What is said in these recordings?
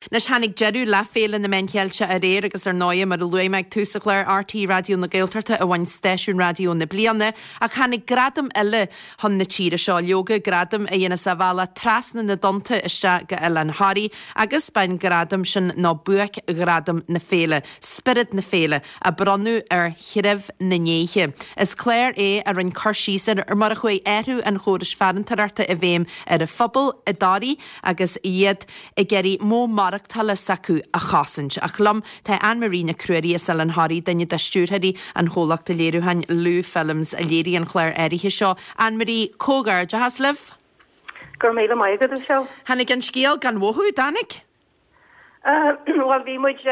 Nas hanig jeú le féle na mencheilse a réir agus ar 9 mar a luimeid túsa léir RT radio na Gaeltarta a bhain stéisiún radio na blianana a chanig gradam eile hon na tíre seo yoga gradam a dhéana sa bhela trasna na donta iste go eile an Harí agus bain gradam sin ná buach gradam na féle, spirit na féle a bronú ar chiireh na néige. Is Claire é ar an carsísan ar mar a chué éú an chóris fearantararta a bhéim ar a phobal a darí agus iad i geirí mó marachtal sacu a chasint a chlam tá Anne-Marie na Cruirí sal an Harí daine de stúrthaí an chólachta léirúhain Lou Films a léirí an Claire éirithe seo. Anne-Marie Cógar de haslih? Gur méile maigad a seo. Hannig an scéal gan bhthú danig? Well, bhí muid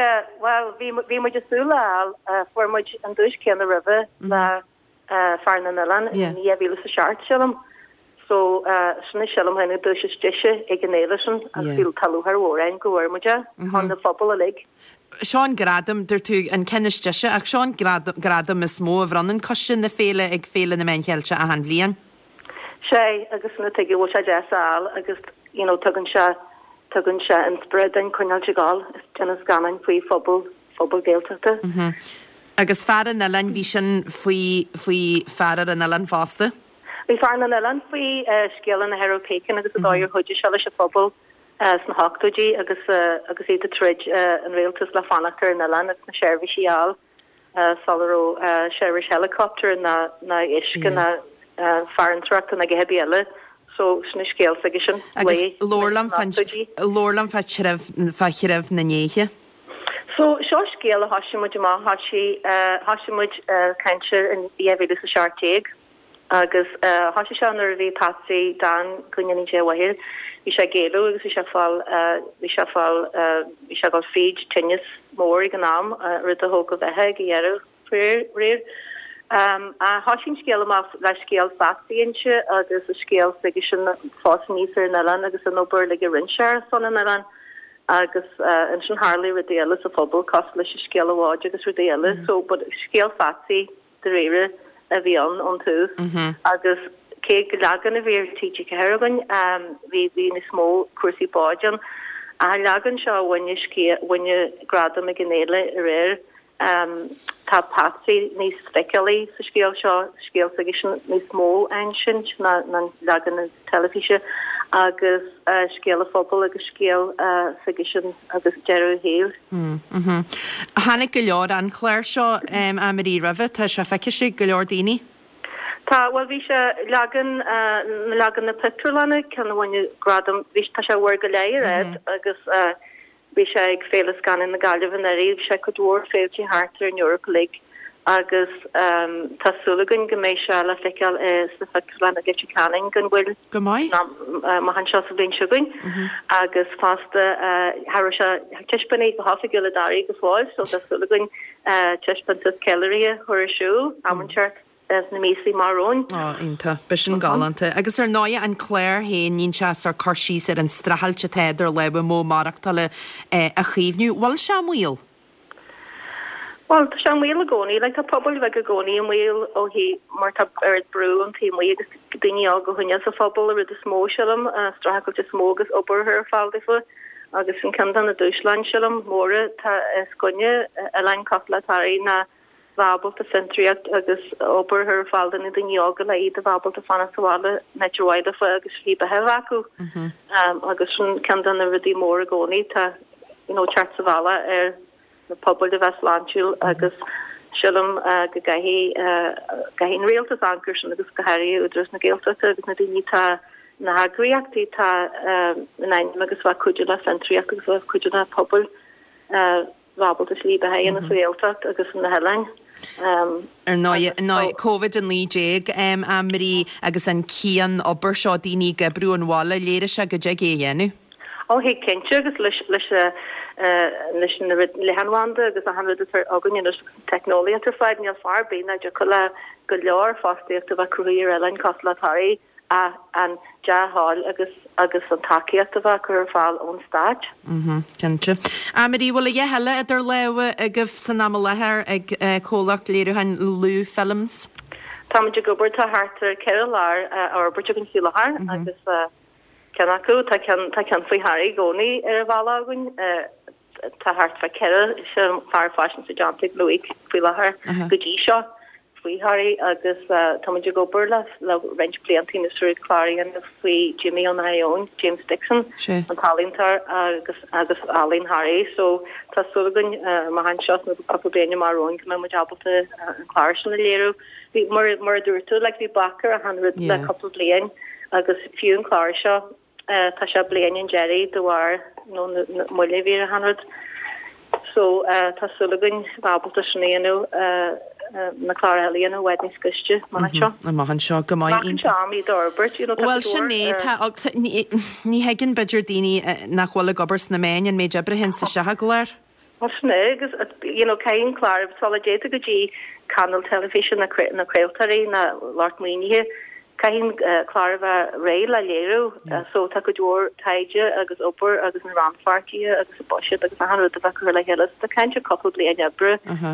a súla for muid an dúis céan a ribh le fearna na lan ní a bhíle sa seart selam. So sinna selam hena dúis stiise ag an éilesin a fíl talúthar órain go bhfuirmuide chun na phobal a lig. Seán gradam dur tú an cennisteise ach seán gradam is mó a bhrannan cosisian na féle ag féle na mencheilse a han blian. Sé agus na teigi bhil se deáil agus tugann se an spread an chuineal teáil is tenas ganan faoi phobal Gaeltachta. Agus fearan na lein bhí sin faoi fearar an elan fásta? Bhí fearan an elan faoi scéalan na Heropécan agus a dáir chuide se leis a phobal san háchtúdí agus iad a trid an réaltas le fannachtar na elan agus na seirbhíisiáil salaró seirbhís helicopter na isce na fearantracht na ghebi eile. So sna scéal saige sin. Agus lórlam fa chiireh na néige? So seo scéal a haisimuid má haisimuid caintir in dhéhhéidir sa seartéig agus haisi se ar bhí Patsy dan gunneaní déhhair bhí se géú agus bhí se gáil féid tinnis mór i gnám rid a thóg go bheitthe go dhearú réir. A hasin scéal amach le scéal fáíonse agus a scéal saige sin fás níosar na lan agus an obair le go rinseir san na lan agus an sin Harley ridéile a phobal cos leis scéal aháid agus ridéile so bud scéal fáí de réire a bhí an tú agus cé go legan a bhír títe cegan hí na smó cuasí báidan a legan seo bhaine gradam a gnéile a réir tá Patsy níos speicialaí sa scéal seo scéal saige sin níos mó ein sin na legan na telefíe agus scéal a phobal agus scéal saige sin agus dearú héil. Hannig go leor an Claire seo a marí rah tá se feice go leor daoine? Tá bhil bhí se legan na petrolana cean bhaine gradam bhí tá se bhhar go léir agus bhí sé ag féle scanin na galibhan a réh se go dúir féiltí hartar in Europa League agus tásúlagan go mééis se le feiceal sa felan a getú canning gan bhfuil go mai han se a blin sugain agus fásta har se tiispanní go hafa go le darí go fáil so tásúlagan tiispan ceirí thuirsú ammanseart na mísí marrón. Ínta, bisin galanta. Agus ar 9 an Claire hé nín se ar carsís ar an strahallte téidir le mó marachtal a chiomhnú. Bhil se mhuiil? Well, tá se mhuiil a gcónaí, le tá pobl bheith a gcónaí an mhuiil ó hí mar ar brú an tíí agus daine á go hunne sa phobal a rid a smó selam strahail de smógus obair ar fáildifa agus an candan na dúislein selam móra tá sconne a lein coslatairí na bhabal a centriacht agus obair ar fáildan i daine ága le iad a bhabal a fanna sáile netroide fa agus slí a hehaú agus sin candan a ridí mór a gcónaí tá chart sa bhela ar na pobl de Westlandúil agus silam go gahín réaltas ancursn agus gohéirí údras na Gaeltachta agus na daoine tá na hagraíachtaí tá nain agus bha cuiide le centriacht agus bh cuiide na pobl bhabal is líbe hain na Gaeltacht agus na helain. Ar ná COVID an líéig Anne-Marie agus an cían obair seo daoine go brúanhála léire se go de dhéanú. Ó hé cinnte agus leis lehanhanda agus a hanrad agan technólia tar fáid níl far bína de go leor fástaíocht a bheith cruíir eile coslatairí an deáil agus an takeíocht a bheith chur fáil ón stáit. Cinnte. Anne-Marie bhfuil a heile idir leha a goh san am lethir ag cólacht léirúhain Lou Films? Tá muidir gobar tá hartar ceir lár arbirte an siúlahar agus Ceannaú tá cean faoi Harry gcónaí ar bhalagann tá hart fe ceile sem far fashion sa Johntig Louis faoi lethir go dtí seo faoi Harry agus táidir go burla le rent bliantí na suúr chláiríon a faoi Jimmy on Ion James Dixon an talíntar agus Alín Harry so tá sugan má han seo na apabéine marrón go me jabalta an chláir sin na léirú bhí mar dúirtú le bhí Blackar a han le couple blian agus fiú an chláir seo tá se blian Jerry dohar nó muile bhí a 100 so tá sulagan babalta snéanú na chláirlíon a wednig scuiste man seo má han seo go maiid í dorbert well sinné ní heginn beidir daoine nachhfuil gobers na main an méid ebre hen sa sethe goir sné agus céin chláir solidéta go dtí canal television na creaaltarí na láirtmhaoinithe Cain chláir ré le léirú so tá go dúir taide agus opair agus an ranfartí agus a boise agus a han a bheith le heile a caiinte couple blian ebre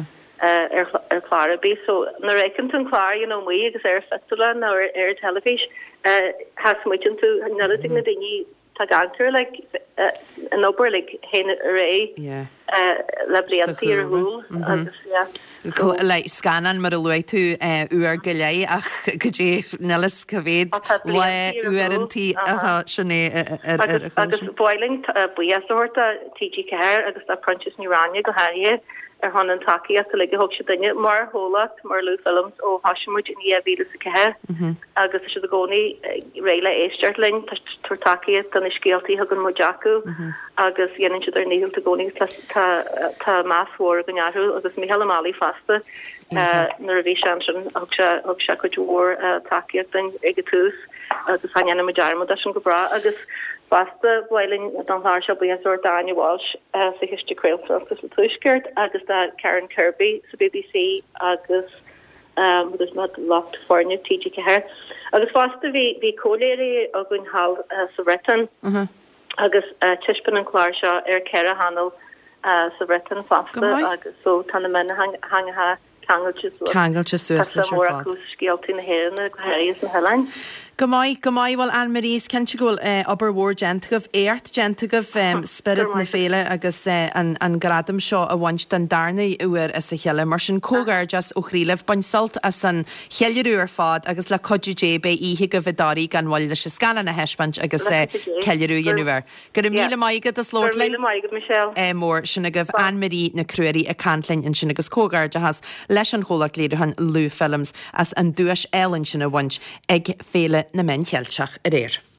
ar chláirabí so na récinn an chláir mí agus ar festival na ar televís has muin tú nelating na daoine tá gantar le an opair le héine ré le bliantí ar húil agus lei scanan mar a luú tú uair go lei ach go dé nelas cavéad le uarantí sinné agus boiling buíasúirta TG Ceir agus a Prentice Nurania go hair ar hon an takeí as le hog se dunne mar hólacht mar Lou films ó Hashimid in víle sa Ceir agus se a gcónaí réile éisteartlin tuairtaí dan is scéaltaí hagan mojaú agus dhéanaan si ar níl a gcónaí tá másmhór gannearú agus mí heáí fasta nar a bhí sean og se go dúór takeíocht den ige túús agus haanana majarrma sin go bra agus Basta bhilin don thar se buúir Dania Walsh sa hiiste creaaltas le tuisceart agus Karen Kirby sa BBC agus there's not locked forne TG Ceir. Agus fasta bhí cóléirí a gon hall sa Breton agus tiispan an chláir seo ar ceire hanal sa Breton fasta agus so tanna mena hangathe Cangailte suas scialtí na héanna go héirs na helain. Go maiid bhil an Marís cen si ggóil obair mhór gentagah éart gentagah spirit na féile agus an gradam seo a bhaint den darnaí uair is sa cheile mar sin cógar just ó chríileh bansalt as an cheilirú ar fád agus le codúé be ihe go bhdarí gan bhil le se scanan na heispant agus ceilirú dhéanúir. Gur míle maigad a slóirlainn mór sinna goh an Marí na cruirí a cantlainn in sin agus cógar de has leis an cholaach léidir an Lou films as an dúis eilinn sin a bhaint ag féle na men cheilteach a réir.